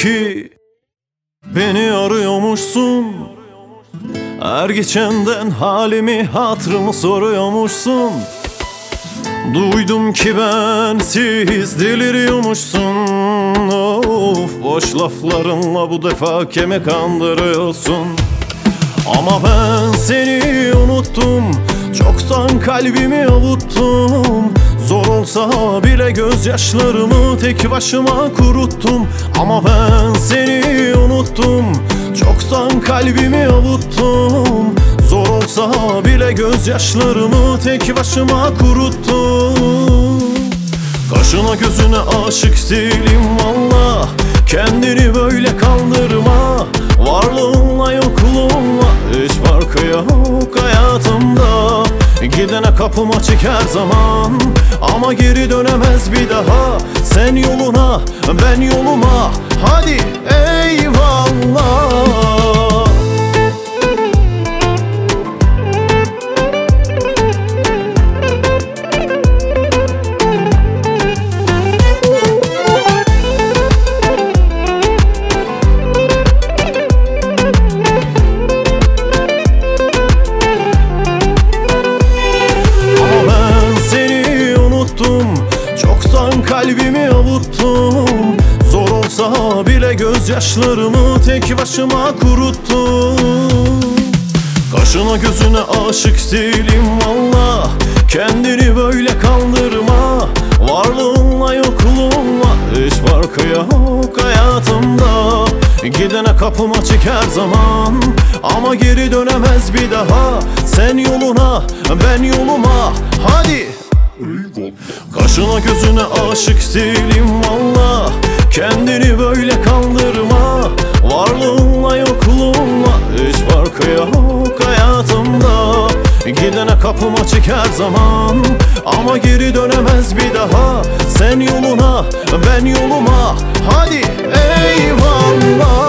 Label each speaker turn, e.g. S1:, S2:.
S1: ki beni arıyormuşsun. Her geçenden halimi hatırımı soruyormuşsun. Duydum ki bensiz deliriyormuşsun. Of, boş laflarınla bu defa kime kandırıyorsun. Ama ben seni unuttum, çoktan kalbimi avuttum. Zor olsa bile gözyaşlarımı tek başıma kuruttum. Ama ben seni unuttum, çoktan kalbimi avuttum. Zor olsa bile gözyaşlarımı tek başıma kuruttum. Kaşına gözüne aşık değilim valla, kendini böyle kandırma. Varlığınla yokluğunla hiç farkı yok hayatımda. Gidene kapım açık her zaman, ama geri dönemez bir daha. Sen yoluna, ben yoluma, hadi eyvallah. Çoktan kalbimi avuttum. Zor olsa bile gözyaşlarımı tek başıma kuruttum. Kaşına gözüne aşık değilim valla, kendini böyle kandırma. Varlığınla yokluğunla hiç farkı yok hayatımda. Gidene kapım açık her zaman, ama geri dönemez bir daha. Sen yoluna, ben yoluma, hadi. Kaşına gözüne aşık değilim valla, kendini böyle kandırma. Varlığınla yokluğunla hiç farkı yok hayatımda. Gidene kapım açık her zaman, ama geri dönemez bir daha. Sen yoluna, ben yoluma, hadi eyvallah.